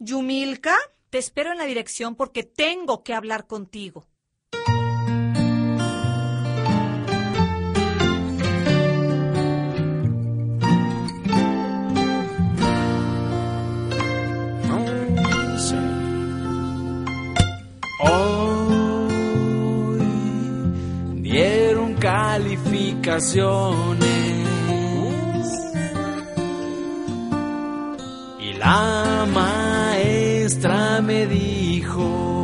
Yumilka, te espero en la dirección porque tengo que hablar contigo. Hoy dieron calificaciones y la maestra me dijo: